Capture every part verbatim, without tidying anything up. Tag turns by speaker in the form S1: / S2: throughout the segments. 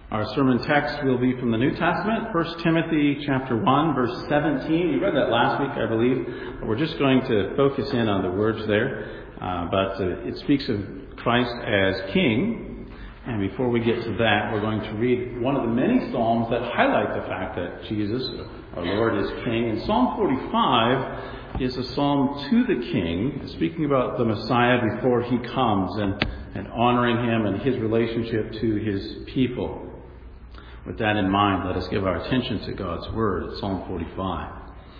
S1: Our sermon text will be from the New Testament, First Timothy chapter one, verse seventeen. We read that last week, I believe. We're just going to focus in on the words there. Uh, but uh, it speaks of Christ as King. And before we get to that, we're going to read one of the many psalms that highlight the fact that Jesus, our Lord, is King. And Psalm forty-five is a psalm to the King, speaking about the Messiah before he comes and, and honoring him and his relationship to his people. With that in mind, let us give our attention to God's Word, Psalm forty-five.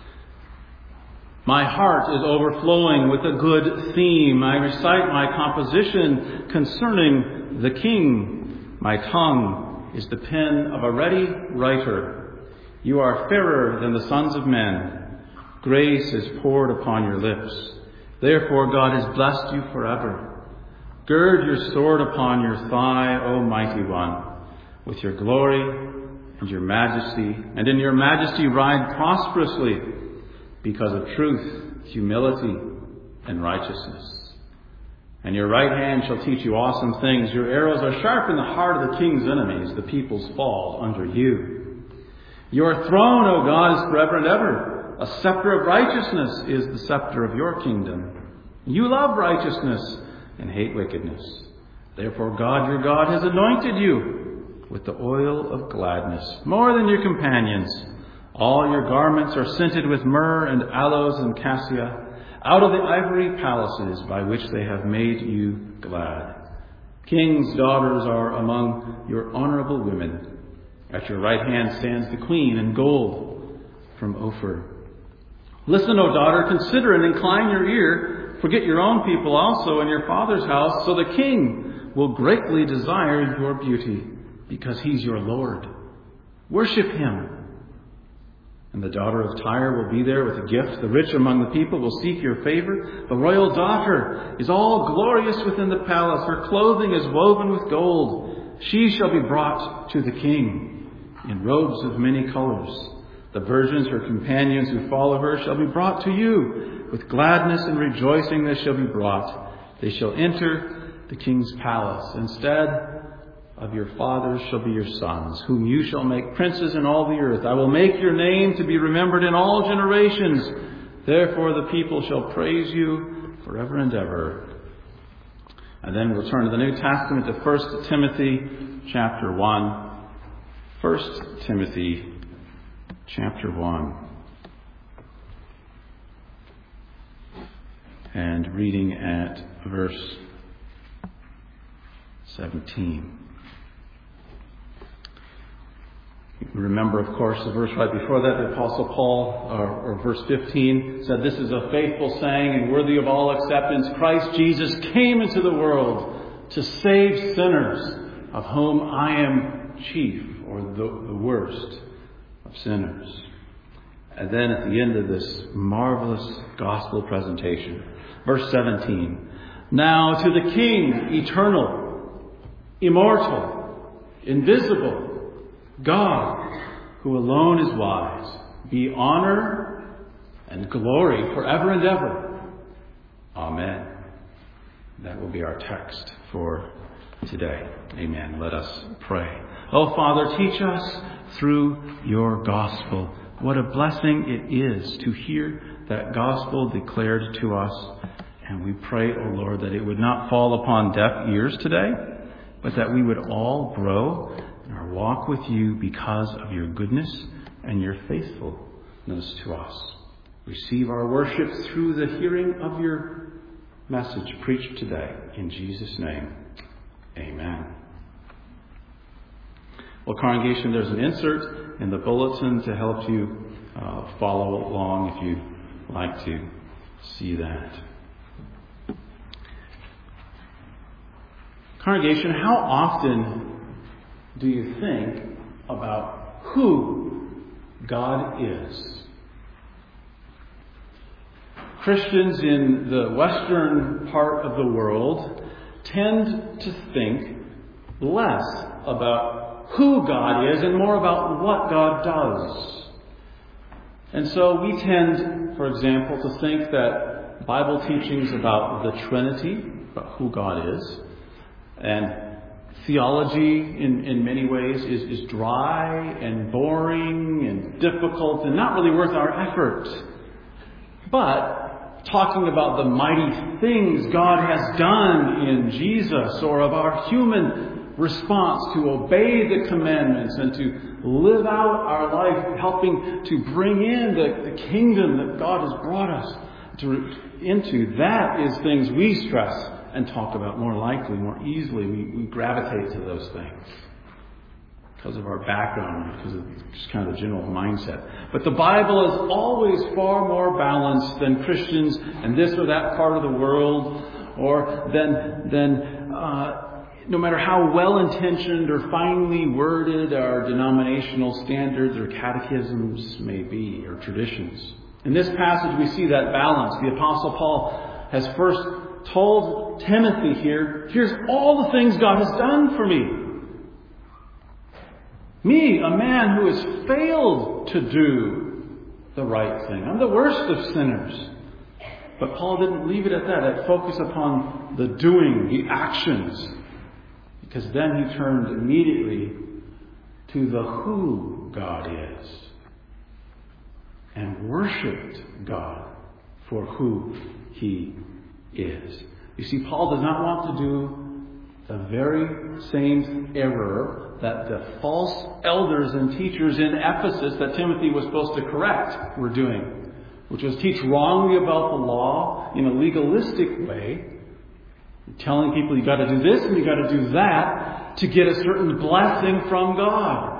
S1: My heart is overflowing with a good theme. I recite my composition concerning the King. My tongue is the pen of a ready writer. You are fairer than the sons of men. Grace is poured upon your lips. Therefore God has blessed you forever. Gird your sword upon your thigh, O mighty one. With your glory and your majesty, and in your majesty ride prosperously, because of truth, humility, and righteousness. And your right hand shall teach you awesome things. Your arrows are sharp in the heart of the king's enemies. The peoples fall under you. Your throne, O God, is forever and ever. A scepter of righteousness is the scepter of your kingdom. You love righteousness and hate wickedness. Therefore God, your God, has anointed you with the oil of gladness, more than your companions. All your garments are scented with myrrh and aloes and cassia, out of the ivory palaces by which they have made you glad. Kings' daughters are among your honorable women. At your right hand stands the queen in gold from Ophir. Listen, O daughter, consider and incline your ear. Forget your own people also in your father's house, so the king will greatly desire your beauty, because he's your Lord. Worship him. And the daughter of Tyre will be there with a gift. The rich among the people will seek your favor. The royal daughter is all glorious within the palace. Her clothing is woven with gold. She shall be brought to the king in robes of many colors. The virgins, her companions who follow her, shall be brought to you. With gladness and rejoicing they shall be brought. They shall enter the king's palace. Instead of your fathers shall be your sons, whom you shall make princes in all the earth. I will make your name to be remembered in all generations. Therefore the people shall praise you forever and ever. And then we'll turn to the New Testament to First Timothy chapter one. First Timothy chapter one. And reading at verse seventeen. Remember, of course, the verse right before that, the Apostle Paul, or, or verse fifteen, said, "This is a faithful saying and worthy of all acceptance. Christ Jesus came into the world to save sinners, of whom I am chief," or the, the worst of sinners. And then at the end of this marvelous gospel presentation, verse seventeen, "Now to the King, eternal, immortal, invisible, God, who alone is wise, be honor and glory forever and ever. Amen." That will be our text for today. Amen. Let us pray. Oh, Father, teach us through your gospel. What a blessing it is to hear that gospel declared to us. And we pray, oh Lord, that it would not fall upon deaf ears today, but that we would all grow our walk with you because of your goodness and your faithfulness to us. Receive our worship through the hearing of your message preached today. In Jesus' name, amen. Well, congregation, there's an insert in the bulletin to help you uh, follow along if you'd like to see that. Congregation, how often do you think about who God is? Christians in the western part of the world tend to think less about who God is and more about what God does. And so we tend, for example, to think that Bible teachings about the Trinity, about who God is, and theology in, in many ways is, is dry and boring and difficult and not really worth our effort. But talking about the mighty things God has done in Jesus, or of our human response to obey the commandments and to live out our life, helping to bring in the, the kingdom that God has brought us to, into, that is things we stress and talk about more likely, more easily. We, we gravitate to those things because of our background, because of just kind of the general mindset. But the Bible is always far more balanced than Christians in this or that part of the world, or than, than uh, no matter how well-intentioned or finely worded our denominational standards or catechisms may be, or traditions. In this passage we see that balance. The Apostle Paul has first told Timothy here, here's all the things God has done for me. Me, a man who has failed to do the right thing. I'm the worst of sinners. But Paul didn't leave it at that. It focused upon the doing, the actions. Because then he turned immediately to the who God is. And worshipped God for who He is. You see, Paul does not want to do the very same error that the false elders and teachers in Ephesus that Timothy was supposed to correct were doing, which was teach wrongly about the law in a legalistic way, telling people you got to do this and you got to do that to get a certain blessing from God.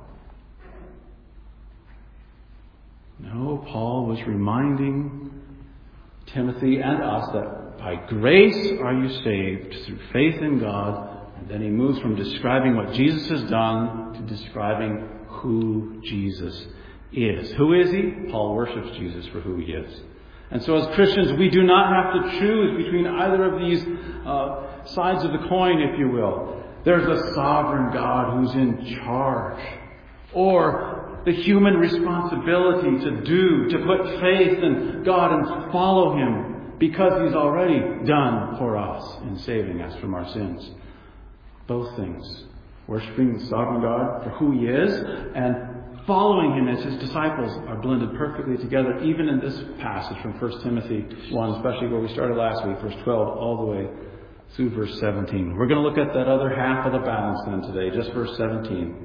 S1: No, Paul was reminding Timothy and us that by grace are you saved through faith in God. And then he moves from describing what Jesus has done to describing who Jesus is. Who is he? Paul worships Jesus for who he is. And so as Christians, we do not have to choose between either of these uh, sides of the coin, if you will. There's a sovereign God who's in charge. Or the human responsibility to do, to put faith in God and follow Him because He's already done for us in saving us from our sins. Both things. Worshipping the sovereign God for who He is and following Him as His disciples are blended perfectly together, even in this passage from First Timothy one, especially where we started last week, verse twelve, all the way through verse seventeen. We're going to look at that other half of the balance then today, just verse seventeen.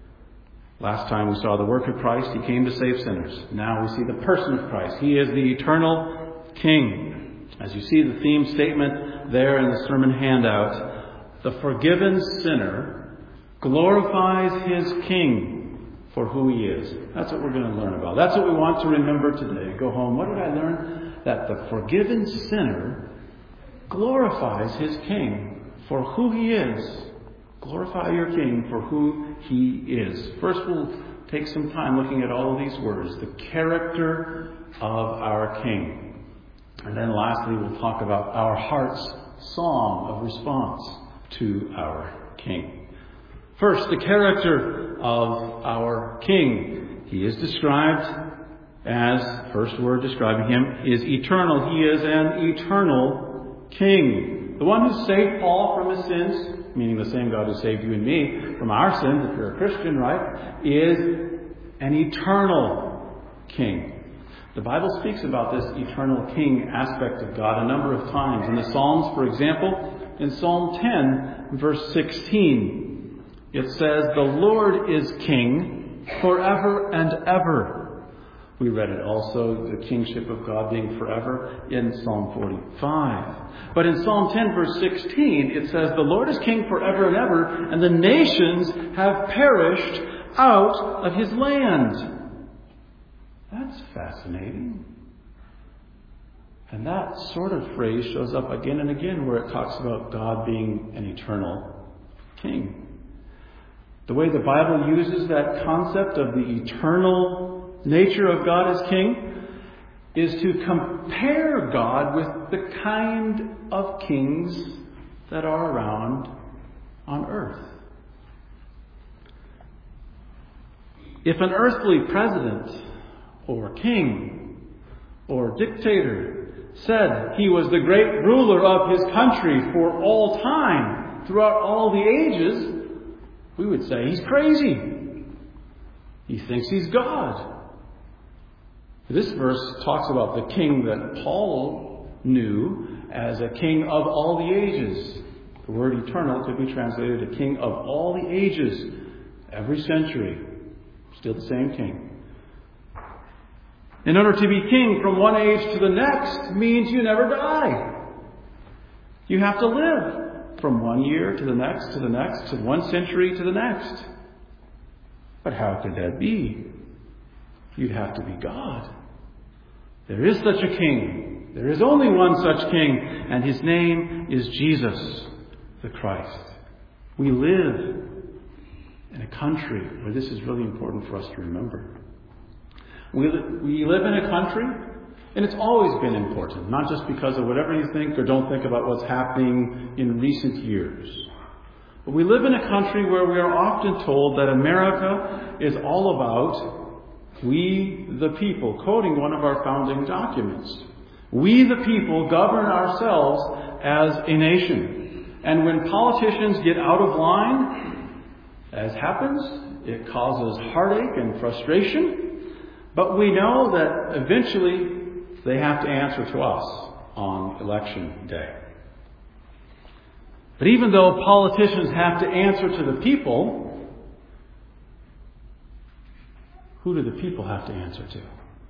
S1: Last time we saw the work of Christ. He came to save sinners. Now we see the person of Christ. He is the eternal King. As you see the theme statement there in the sermon handout, the forgiven sinner glorifies his King for who he is. That's what we're going to learn about. That's what we want to remember today. Go home. What did I learn? That the forgiven sinner glorifies his King for who he is. Glorify your King for who He is. First, we'll take some time looking at all of these words. The character of our King. And then lastly, we'll talk about our heart's song of response to our King. First, the character of our King. He is described as, first word describing Him, is eternal. He is an eternal King. The one who saved Paul from his sins, meaning the same God who saved you and me from our sins, if you're a Christian, right, is an eternal King. The Bible speaks about this eternal King aspect of God a number of times. In the Psalms, for example, in Psalm ten, verse sixteen, it says, "The Lord is King forever and ever." We read it also, the kingship of God being forever, in Psalm forty-five. But in Psalm ten, verse sixteen, it says, "The Lord is King forever and ever, and the nations have perished out of His land." That's fascinating. And that sort of phrase shows up again and again where it talks about God being an eternal King. The way the Bible uses that concept of the eternal nature of God as King is to compare God with the kind of kings that are around on earth. If an earthly president or king or dictator said he was the great ruler of his country for all time, throughout all the ages, we would say he's crazy. He thinks he's God. This verse talks about the king that Paul knew as a king of all the ages. The word eternal could be translated a king of all the ages, every century. Still the same king. In order to be king from one age to the next means you never die. You have to live from one year to the next, to the next, to one century to the next. But how could that be? You'd have to be God. There is such a king. There is only one such king, and his name is Jesus the Christ. We live in a country where this is really important for us to remember. We, li- we live in a country, and it's always been important, not just because of whatever you think or don't think about what's happening in recent years. But we live in a country where we are often told that America is all about we the people, quoting one of our founding documents. We the people govern ourselves as a nation. And when politicians get out of line, as happens, it causes heartache and frustration. But we know that eventually they have to answer to us on election day. But even though politicians have to answer to the people, who do the people have to answer to?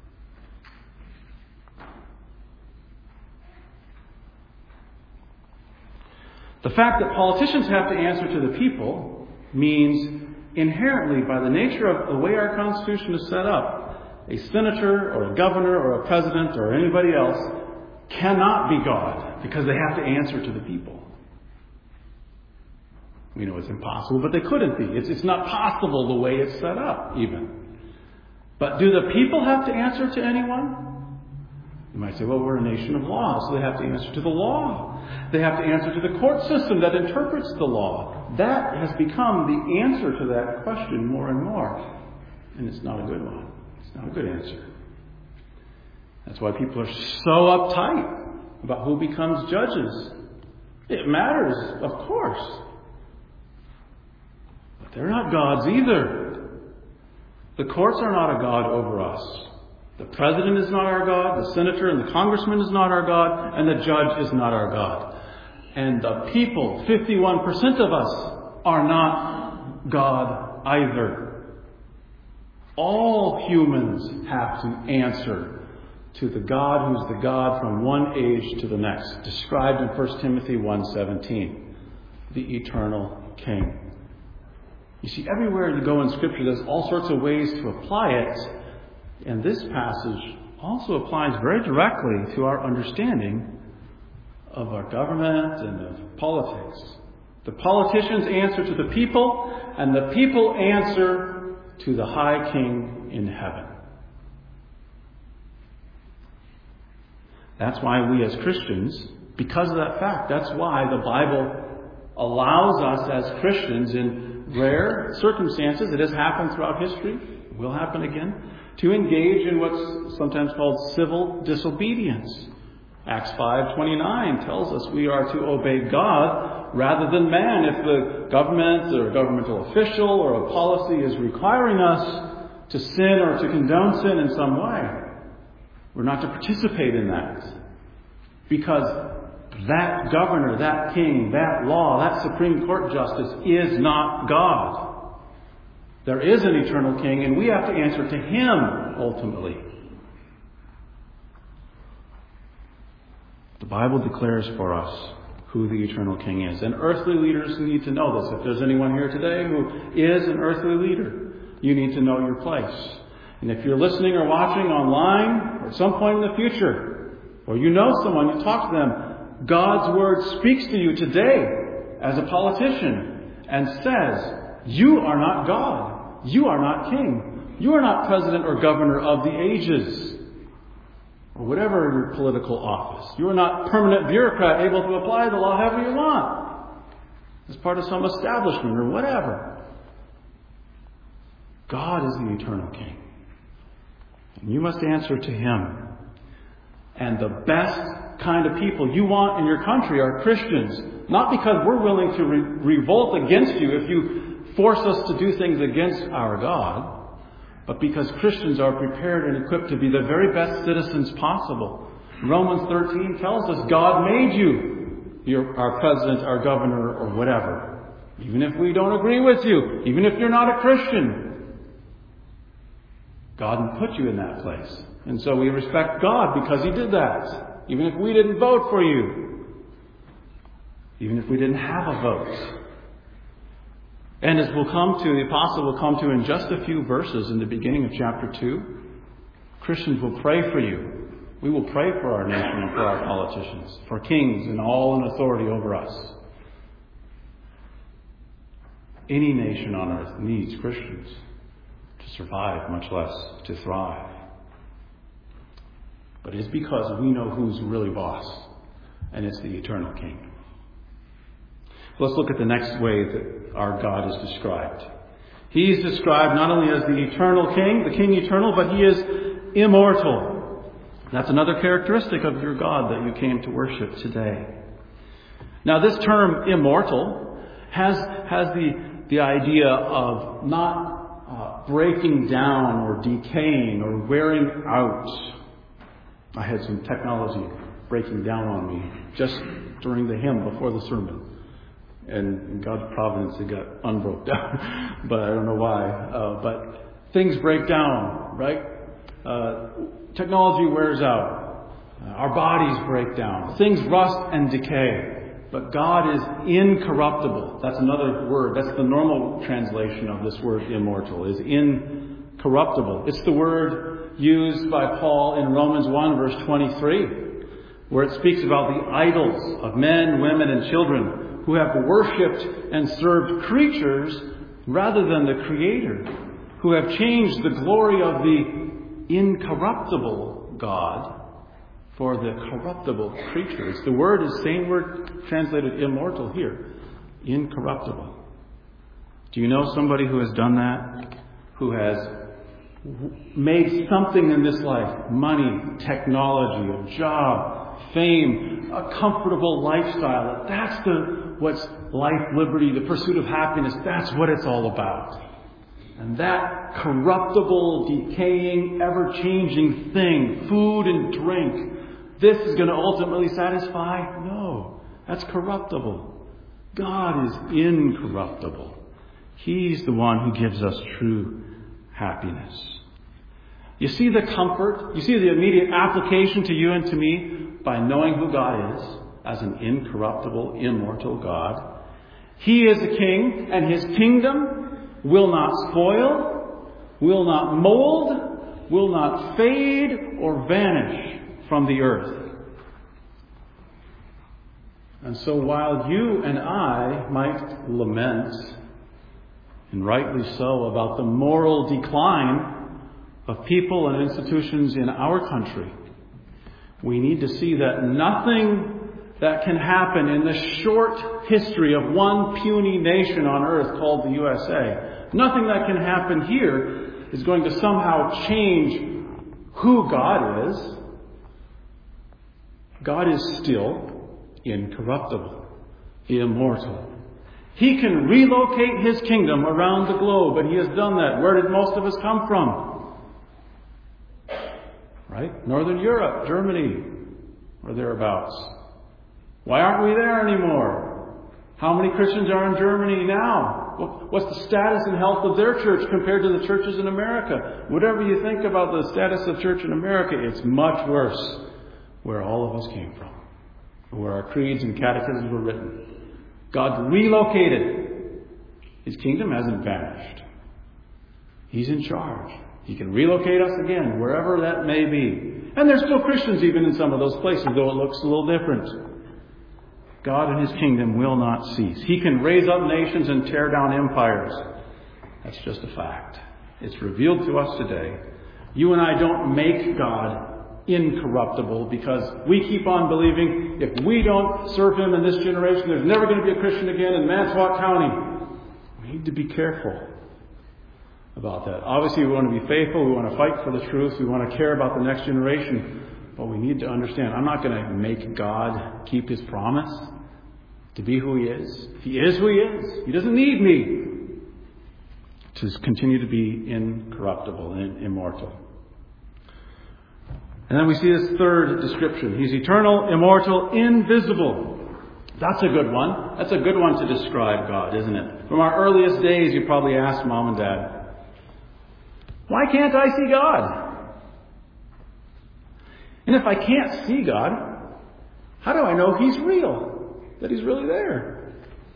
S1: The fact that politicians have to answer to the people means inherently, by the nature of the way our Constitution is set up, a senator or a governor or a president or anybody else cannot be God because they have to answer to the people. We know it's impossible, but they couldn't be. It's, it's not possible the way it's set up, even. But do the people have to answer to anyone? You might say, well, we're a nation of law, so they have to answer to the law. They have to answer to the court system that interprets the law. That has become the answer to that question more and more. And it's not a good one. It's not a good answer. That's why people are so uptight about who becomes judges. It matters, of course. But they're not gods either. The courts are not a god over us. The president is not our God. The senator and the congressman is not our God. And the judge is not our God. And the people, fifty-one percent of us, are not God either. All humans have to answer to the God who's the God from one age to the next, described in First Timothy one seventeen, the eternal King. You see, everywhere you go in Scripture, there's all sorts of ways to apply it, and this passage also applies very directly to our understanding of our government and of politics. The politicians answer to the people, and the people answer to the High King in heaven. That's why we as Christians, because of that fact, that's why the Bible allows us as Christians in rare circumstances, it has happened throughout history, it will happen again, to engage in what's sometimes called civil disobedience. Acts five twenty-nine tells us we are to obey God rather than man. If the government or a governmental official or a policy is requiring us to sin or to condone sin in some way, we're not to participate in that. Because that governor, that king, that law, that Supreme Court justice is not God. There is an eternal king, and we have to answer to him ultimately. The Bible declares for us who the eternal king is. And earthly leaders need to know this. If there's anyone here today who is an earthly leader, you need to know your place. And if you're listening or watching online, or at some point in the future, or you know someone, you talk to them, God's Word speaks to you today as a politician and says, you are not God. You are not king. You are not president or governor of the ages. Or whatever your political office. You are not permanent bureaucrat able to apply the law however you want. As part of some establishment or whatever. God is the eternal king. And you must answer to him. And the best kind of people you want in your country are Christians. Not because we're willing to re- revolt against you if you force us to do things against our God, but because Christians are prepared and equipped to be the very best citizens possible. Romans thirteen tells us God made you your, our president, our governor, or whatever. Even if we don't agree with you, even if you're not a Christian, God put you in that place. And so we respect God because He did that. Even if we didn't vote for you. Even if we didn't have a vote. And as we'll come to, the apostle will come to in just a few verses in the beginning of chapter two, Christians will pray for you. We will pray for our nation and for our politicians, for kings and all in authority over us. Any nation on earth needs Christians to survive, much less to thrive. But it's because we know who's really boss, and it's the eternal King. Let's look at the next way that our God is described. He is described not only as the eternal King, the King eternal, but He is immortal. That's another characteristic of your God that you came to worship today. Now, this term immortal has, has the, the idea of not uh, breaking down or decaying or wearing out. I had some technology breaking down on me just during the hymn before the sermon. And in God's providence, it got unbroke down. But I don't know why. Uh, but things break down, right? Uh, technology wears out. Uh, our bodies break down. Things rust and decay. But God is incorruptible. That's another word. That's the normal translation of this word immortal, is incorruptible. It's the word used by Paul in Romans one, verse twenty-three, where it speaks about the idols of men, women, and children who have worshipped and served creatures rather than the Creator, who have changed the glory of the incorruptible God for the corruptible creatures. The word is the same word translated immortal here. Incorruptible. Do you know somebody who has done that? Who has made something in this life? Money, technology, a job, fame, a comfortable lifestyle. That's the what's life, liberty, the pursuit of happiness. That's what it's all about. And that corruptible, decaying, ever-changing thing, food and drink, this is going to ultimately satisfy? No. That's corruptible. God is incorruptible. He's the one who gives us true happiness. You see the comfort, you see the immediate application to you and to me by knowing who God is as an incorruptible, immortal God. He is a king, and His kingdom will not spoil, will not mold, will not fade or vanish from the earth. And so while you and I might lament, and rightly so, about the moral decline of people and institutions in our country, we need to see that nothing that can happen in the short history of one puny nation on earth called the U S A, nothing that can happen here is going to somehow change who God is. God is still incorruptible, immortal. He can relocate His kingdom around the globe, and He has done that. Where did most of us come from? Right? Northern Europe, Germany, or thereabouts. Why aren't we there anymore? How many Christians are in Germany now? What's the status and health of their church compared to the churches in America? Whatever you think about the status of church in America, it's much worse where all of us came from, where our creeds and catechisms were written. God relocated. His kingdom hasn't vanished. He's in charge. He can relocate us again, wherever that may be. And there's still Christians even in some of those places, though it looks a little different. God and His kingdom will not cease. He can raise up nations and tear down empires. That's just a fact. It's revealed to us today. You and I don't make God incorruptible because we keep on believing if we don't serve Him in this generation, there's never going to be a Christian again in Manitowoc County. We need to be careful about that. Obviously, we want to be faithful. We want to fight for the truth. We want to care about the next generation. But we need to understand, I'm not going to make God keep his promise to be who he is. He is who he is. He doesn't need me to continue to be incorruptible and immortal. And then we see this third description. He's eternal, immortal, invisible. That's a good one. That's a good one to describe God, isn't it? From our earliest days, you probably asked Mom and Dad, why can't I see God? And if I can't see God, how do I know he's real? That he's really there?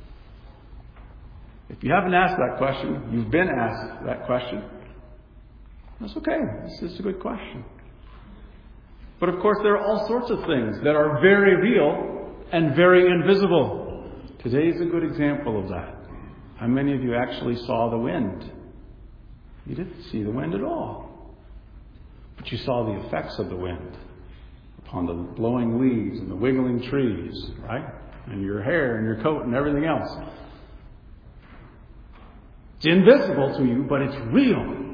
S1: If you haven't asked that question, you've been asked that question. That's okay. This is a good question. But of course, there are all sorts of things that are very real and very invisible. Today is a good example of that. How many of you actually saw the wind? You didn't see the wind at all. But you saw the effects of the wind upon the blowing leaves and the wiggling trees, right? And your hair and your coat and everything else. It's invisible to you, but it's real.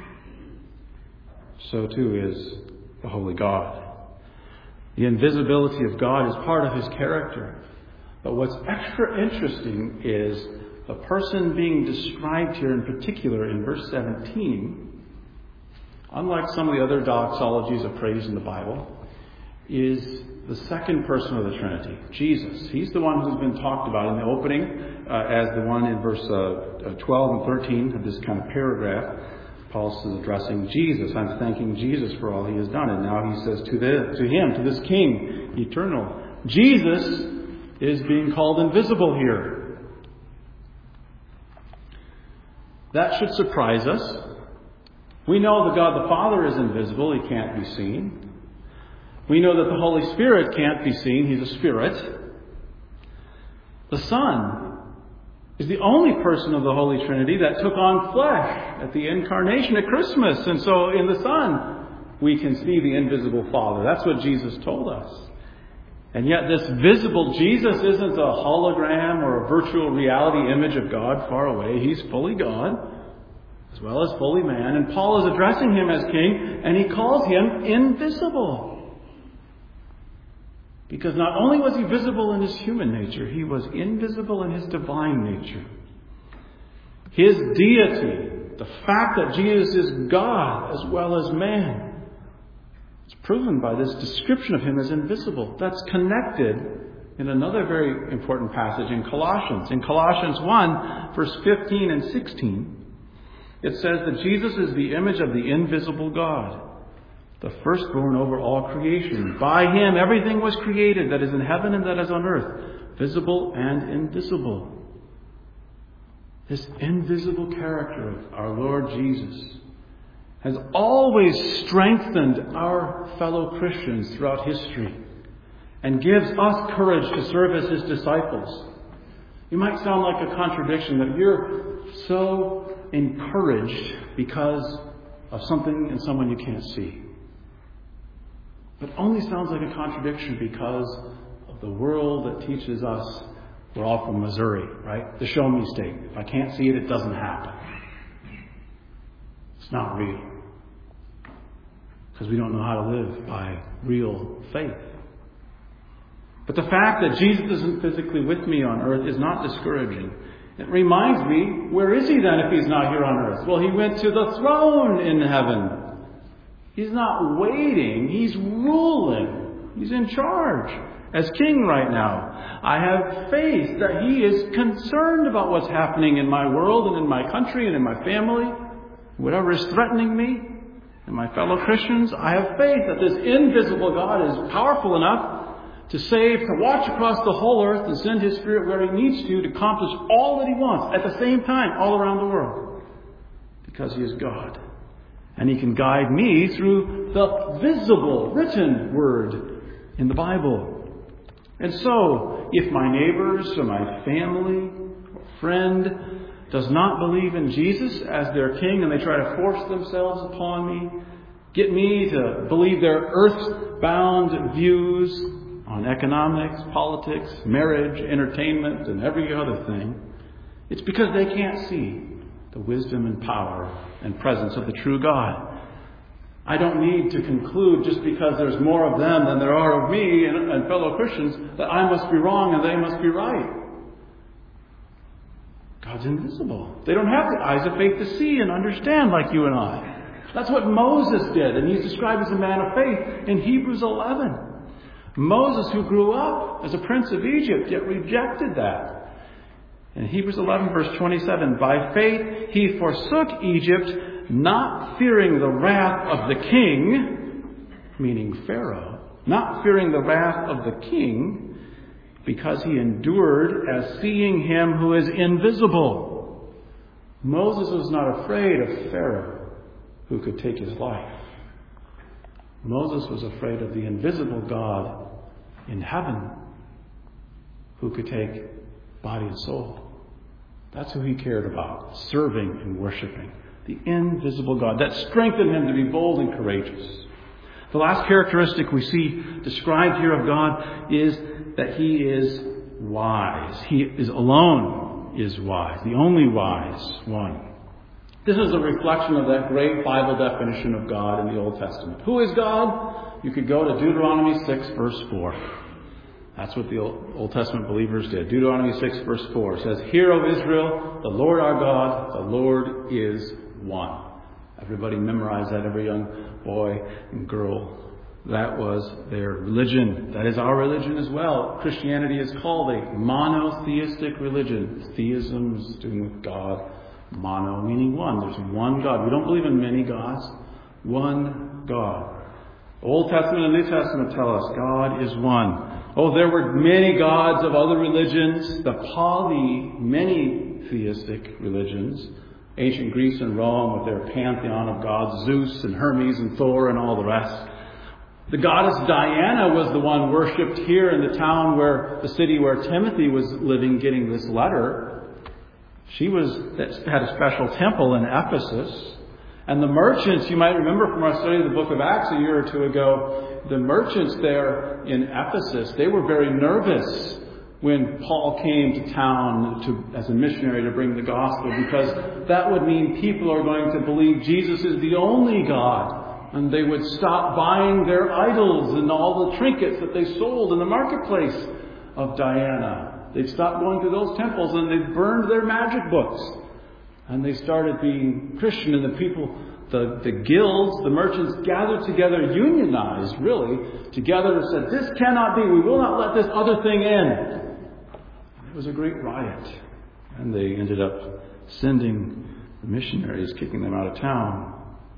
S1: So too is the Holy God. The invisibility of God is part of his character. But what's extra interesting is the person being described here in particular in verse seventeen, unlike some of the other doxologies of praise in the Bible, is the second person of the Trinity, Jesus. He's the one who's been talked about in the opening uh, as the one in verse uh, twelve and thirteen of this kind of paragraph. Paul is addressing Jesus. I'm thanking Jesus for all he has done. And now he says to, the, to him, to this King, eternal. Jesus is being called invisible here. That should surprise us. We know that God the Father is invisible. He can't be seen. We know that the Holy Spirit can't be seen. He's a spirit. The Son is the only person of the Holy Trinity that took on flesh at the incarnation at Christmas. And so in the Son, we can see the invisible Father. That's what Jesus told us. And yet this visible Jesus isn't a hologram or a virtual reality image of God far away. He's fully God as well as fully man. And Paul is addressing him as King, and he calls him invisible. Because not only was he visible in his human nature, he was invisible in his divine nature. His deity, the fact that Jesus is God as well as man, is proven by this description of him as invisible. That's connected in another very important passage in Colossians. In Colossians one, verse fifteen and sixteen, it says that Jesus is the image of the invisible God, the firstborn over all creation. By him everything was created that is in heaven and that is on earth, visible and invisible. This invisible character of our Lord Jesus has always strengthened our fellow Christians throughout history and gives us courage to serve as his disciples. You might sound like a contradiction that you're so encouraged because of something and someone you can't see. But only sounds like a contradiction because of the world that teaches us we're all from Missouri, right? The show me state. If I can't see it, it doesn't happen. It's not real. Because we don't know how to live by real faith. But the fact that Jesus isn't physically with me on earth is not discouraging. It reminds me, where is he then if he's not here on earth? Well, he went to the throne in heaven. He's not waiting. He's ruling. He's in charge as king right now. I have faith that he is concerned about what's happening in my world and in my country and in my family. Whatever is threatening me and my fellow Christians, I have faith that this invisible God is powerful enough to save, to watch across the whole earth and send his Spirit where he needs to to accomplish all that he wants at the same time all around the world. Because he is God. And he can guide me through the visible, written word in the Bible. And so, if my neighbors or my family or friend does not believe in Jesus as their king and they try to force themselves upon me, get me to believe their earth-bound views on economics, politics, marriage, entertainment, and every other thing, it's because they can't see the wisdom and power and presence of the true God. I don't need to conclude just because there's more of them than there are of me and, and fellow Christians that I must be wrong and they must be right. God's invisible. They don't have the eyes of faith to see and understand like you and I. That's what Moses did, and he's described as a man of faith in Hebrews eleven. Moses, who grew up as a prince of Egypt, yet rejected that. In Hebrews eleven, verse twenty-seven, by faith he forsook Egypt, not fearing the wrath of the king, meaning Pharaoh, not fearing the wrath of the king, because he endured as seeing him who is invisible. Moses was not afraid of Pharaoh, who could take his life. Moses was afraid of the invisible God in heaven, who could take body and soul. That's who he cared about, serving and worshiping. The invisible God. That strengthened him to be bold and courageous. The last characteristic we see described here of God is that he is wise. He is alone is wise, the only wise one. This is a reflection of that great Bible definition of God in the Old Testament. Who is God? You could go to Deuteronomy six, verse four. That's what the Old Testament believers did. Deuteronomy six, verse four says, Hear, O Israel, the Lord our God, the Lord is one. Everybody memorized that, every young boy and girl. That was their religion. That is our religion as well. Christianity is called a monotheistic religion. Theism is doing with God. Mono meaning one. There's one God. We don't believe in many gods. One God. Old Testament and New Testament tell us God is one. Oh, there were many gods of other religions. The poly, many theistic religions. Ancient Greece and Rome with their pantheon of gods, Zeus and Hermes and Thor and all the rest. The goddess Diana was the one worshipped here in the town where, the city where Timothy was living, getting this letter. She was had a special temple in Ephesus. And the merchants, you might remember from our study of the book of Acts a year or two ago, the merchants there in Ephesus, they were very nervous when Paul came to town to, as a missionary to bring the gospel, because that would mean people are going to believe Jesus is the only God. And they would stop buying their idols and all the trinkets that they sold in the marketplace of Diana. They'd stop going to those temples and they burned their magic books. And they started being Christian, and the people, the, the guilds, the merchants gathered together, unionized really, together and said, this cannot be, we will not let this other thing in. It was a great riot. And they ended up sending the missionaries, kicking them out of town.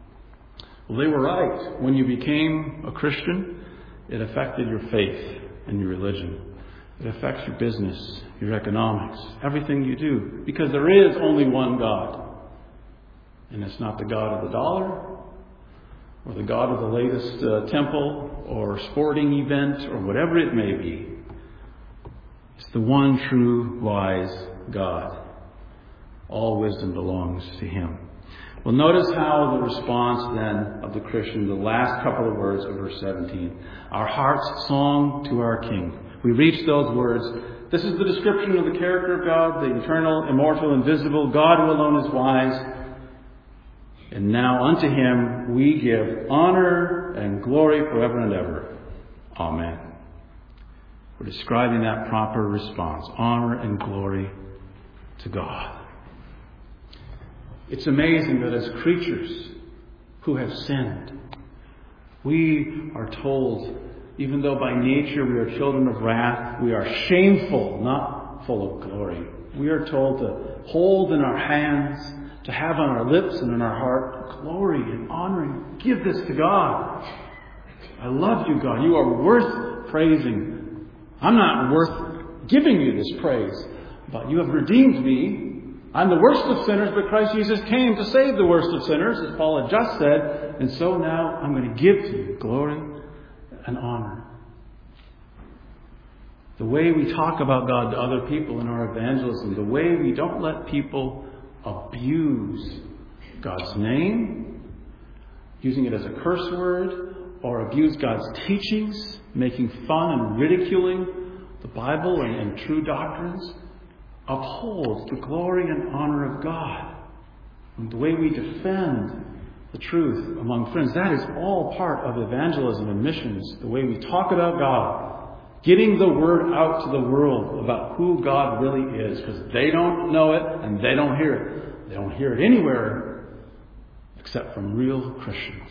S1: Well, they were right. When you became a Christian, it affected your faith and your religion. It affects your business, your economics, everything you do. Because there is only one God. And it's not the God of the dollar, or the God of the latest uh, temple, or sporting event, or whatever it may be. It's the one true, wise God. All wisdom belongs to Him. Well, notice how the response then of the Christian, the last couple of words of verse seventeen. Our heart's song to our King. We reach those words. This is the description of the character of God, the eternal, immortal, invisible, God who alone is wise. And now unto Him we give honor and glory forever and ever. Amen. We're describing that proper response. Honor and glory to God. It's amazing that as creatures who have sinned, we are told, even though by nature we are children of wrath, we are shameful, not full of glory. We are told to hold in our hands, to have on our lips and in our heart, glory and honor, and give this to God. I love you, God. You are worth praising. I'm not worth giving you this praise, but you have redeemed me. I'm the worst of sinners, but Christ Jesus came to save the worst of sinners, as Paul had just said. And so now I'm going to give to you glory and honor. The way we talk about God to other people in our evangelism, the way we don't let people abuse God's name, using it as a curse word, or abuse God's teachings, making fun and ridiculing the Bible and, and true doctrines, upholds the glory and honor of God. And the way we defend the truth among friends. That is all part of evangelism and missions, the way we talk about God. Getting the word out to the world about who God really is, because they don't know it and they don't hear it. They don't hear it anywhere except from real Christians.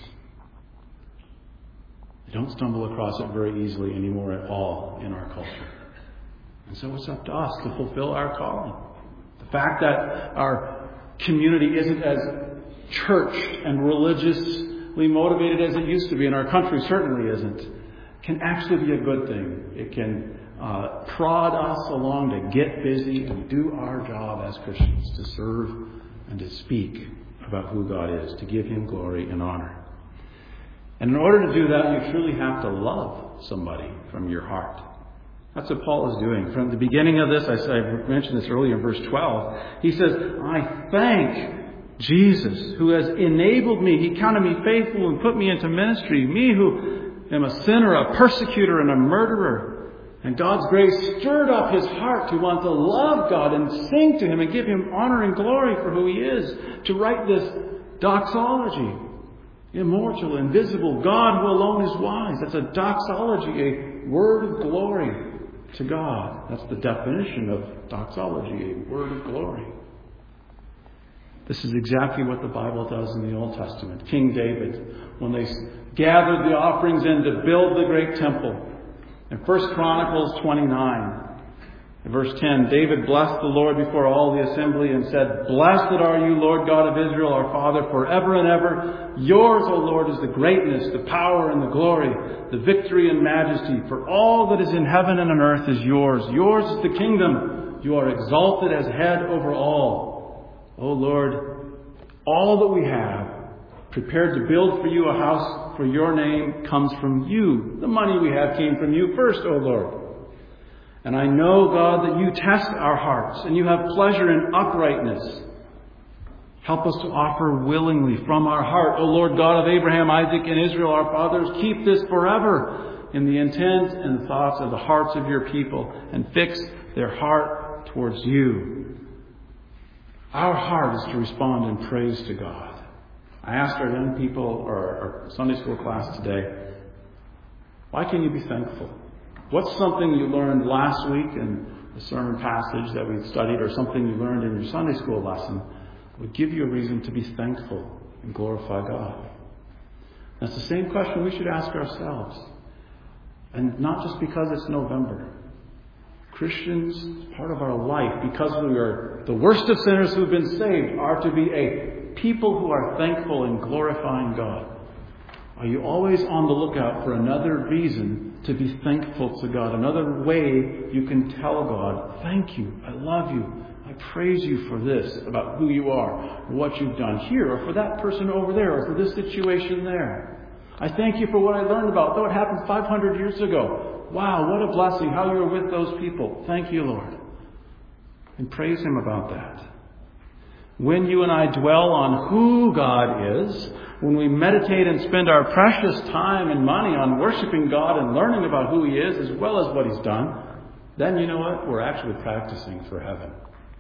S1: They don't stumble across it very easily anymore at all in our culture. And so it's up to us to fulfill our calling. The fact that our community isn't as church and religiously motivated as it used to be, and our country certainly isn't, can actually be a good thing. It can uh, prod us along to get busy and do our job as Christians, to serve and to speak about who God is, to give Him glory and honor. And in order to do that, you truly have to love somebody from your heart. That's what Paul is doing. From the beginning of this, I mentioned this earlier in verse twelve, he says, I thank Jesus who has enabled me. He counted me faithful and put me into ministry. Me who am a sinner, a persecutor, and a murderer. And God's grace stirred up his heart to want to love God and sing to Him and give Him honor and glory for who He is. To write this doxology. Immortal, invisible, God who alone is wise. That's a doxology, a word of glory to God. That's the definition of doxology, a word of glory. This is exactly what the Bible does in the Old Testament. King David, when they gathered the offerings in to build the great temple. In First Chronicles twenty-nine, in verse ten, David blessed the Lord before all the assembly and said, Blessed are you, Lord God of Israel, our Father, forever and ever. Yours, O Lord, is the greatness, the power, and the glory, the victory and majesty. For all that is in heaven and on earth is yours. Yours is the kingdom. You are exalted as head over all. O Lord, all that we have, prepared to build for you a house for your name, comes from you. The money we have came from you first, O Lord. And I know, God, that you test our hearts and you have pleasure in uprightness. Help us to offer willingly from our heart, O Lord God of Abraham, Isaac, and Israel, our fathers, keep this forever in the intent and thoughts of the hearts of your people and fix their heart towards you. Our heart is to respond in praise to God. I asked our young people, or our Sunday school class today, why can you be thankful? What's something you learned last week in the sermon passage that we studied, or something you learned in your Sunday school lesson, would give you a reason to be thankful and glorify God? That's the same question we should ask ourselves. And not just because it's November. Christians, part of our life, because we are the worst of sinners who have been saved, are to be a people who are thankful and glorifying God. Are you always on the lookout for another reason to be thankful to God? Another way you can tell God, thank you, I love you, I praise you for this, about who you are, or what you've done here, or for that person over there, or for this situation there. I thank you for what I learned about, though it happened five hundred years ago. Wow, what a blessing, how you were with those people. Thank you, Lord. And praise Him about that. When you and I dwell on who God is, when we meditate and spend our precious time and money on worshiping God and learning about who He is as well as what He's done, then you know what? We're actually practicing for heaven.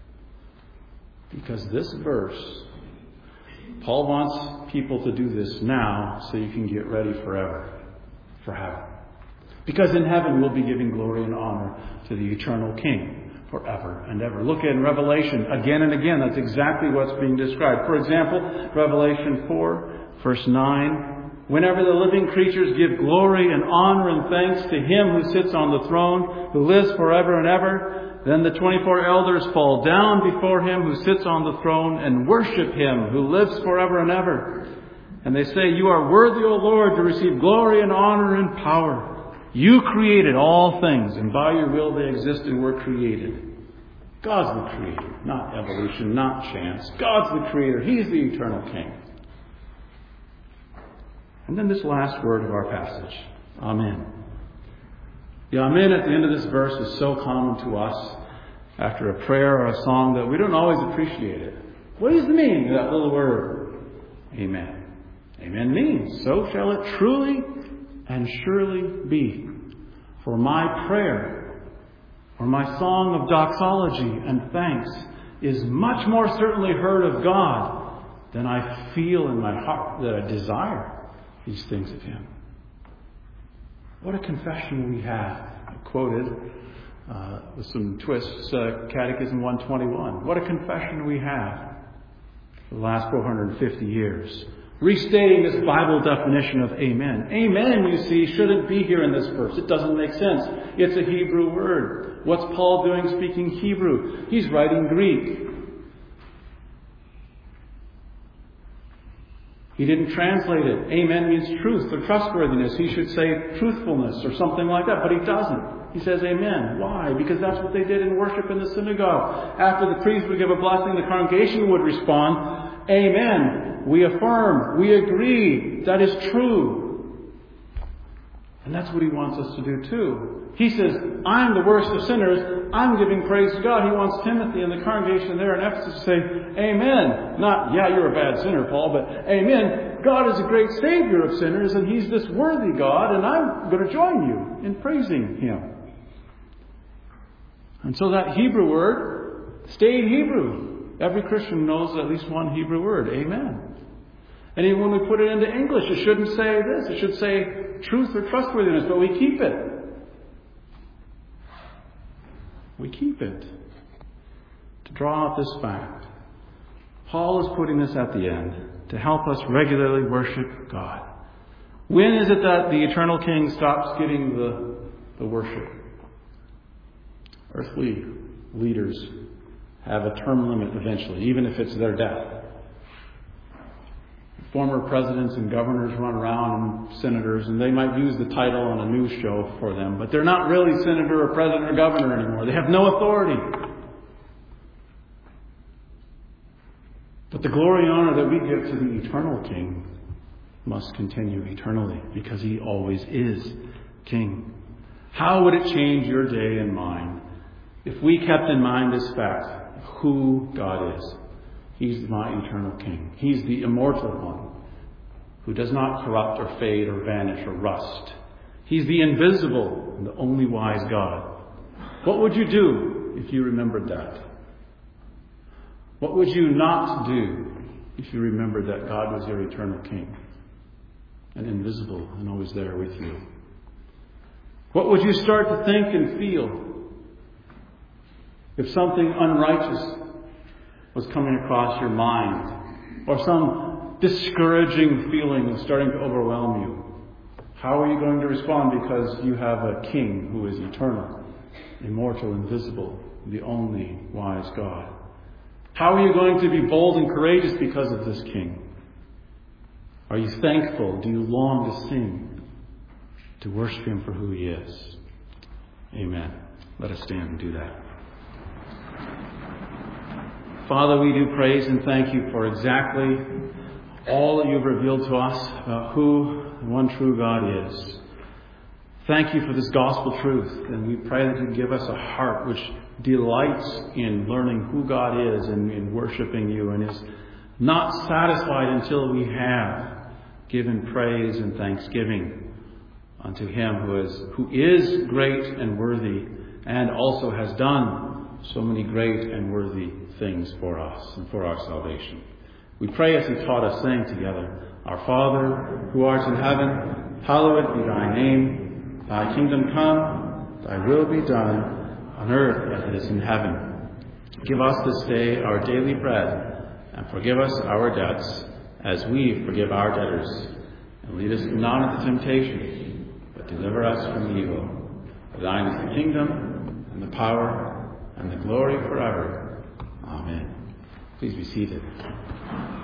S1: Because this verse, Paul wants people to do this now so you can get ready forever for heaven. Because in heaven we'll be giving glory and honor to the eternal King forever and ever. Look at Revelation again and again. That's exactly what's being described. For example, Revelation four, verse nine. Whenever the living creatures give glory and honor and thanks to Him who sits on the throne, who lives forever and ever, then the twenty-four elders fall down before Him who sits on the throne and worship Him who lives forever and ever. And they say, You are worthy, O Lord, to receive glory and honor and power. You created all things, and by your will they exist and were created. God's the creator, not evolution, not chance. God's the creator. He's the eternal King. And then this last word of our passage, Amen. The Amen at the end of this verse is so common to us after a prayer or a song that we don't always appreciate it. What is the meaning of that little word? Amen. Amen means, so shall it truly and surely be. For my prayer, or my song of doxology and thanks, is much more certainly heard of God then I feel in my heart that I desire these things of Him. What a confession we have. I quoted uh, with some twists, uh, Catechism one twenty-one. What a confession we have for the last four hundred fifty years. Restating this Bible definition of amen. Amen, you see, shouldn't be here in this verse. It doesn't make sense. It's a Hebrew word. What's Paul doing speaking Hebrew? He's writing Greek. He didn't translate it. Amen means truth or trustworthiness. He should say truthfulness or something like that, but he doesn't. He says amen. Why? Because that's what they did in worship in the synagogue. After the priest would give a blessing, the congregation would respond, amen. We affirm. We agree. That is true. And that's what he wants us to do too. He says, I'm the worst of sinners. I'm giving praise to God. He wants Timothy and the congregation there in Ephesus to say, amen. Not, yeah, you're a bad sinner, Paul, but amen. God is a great Savior of sinners, and He's this worthy God, and I'm going to join you in praising Him. And so that Hebrew word stayed Hebrew. Every Christian knows at least one Hebrew word, amen. And even when we put it into English, it shouldn't say this. It should say truth or trustworthiness, but we keep it. We keep it. To draw out this fact, Paul is putting this at the end to help us regularly worship God. When is it that the eternal King stops getting the, the worship? Earthly leaders have a term limit eventually, even if it's their death. Former presidents and governors run around, and senators, and they might use the title on a news show for them, but they're not really senator or president or governor anymore. They have no authority. But the glory and honor that we give to the eternal King must continue eternally, because He always is King. How would it change your day and mine if we kept in mind this fact of who God is? He's my eternal King. He's the immortal one who does not corrupt or fade or vanish or rust. He's the invisible and the only wise God. What would you do if you remembered that? What would you not do if you remembered that God was your eternal King and invisible and always there with you? What would you start to think and feel if something unrighteous was coming across your mind, or some discouraging feeling was starting to overwhelm you? How are you going to respond, because you have a King who is eternal, immortal, invisible, the only wise God? How are you going to be bold and courageous because of this King? Are you thankful? Do you long to sing, to worship Him for who He is? Amen. Let us stand and do that. Father, we do praise and thank You for exactly all that You've revealed to us about who the one true God is. Thank You for this gospel truth, and we pray that You give us a heart which delights in learning who God is and in worshiping You, and is not satisfied until we have given praise and thanksgiving unto Him who is, who is great and worthy, and also has done so many great and worthy things for us and for our salvation. We pray as He taught us, saying together, Our Father, who art in heaven, hallowed be Thy name. Thy kingdom come, Thy will be done, on earth as it is in heaven. Give us this day our daily bread, and forgive us our debts, as we forgive our debtors. And lead us not into temptation, but deliver us from evil. For Thine is the kingdom, and the power, and the glory forever. Amen. Please be seated.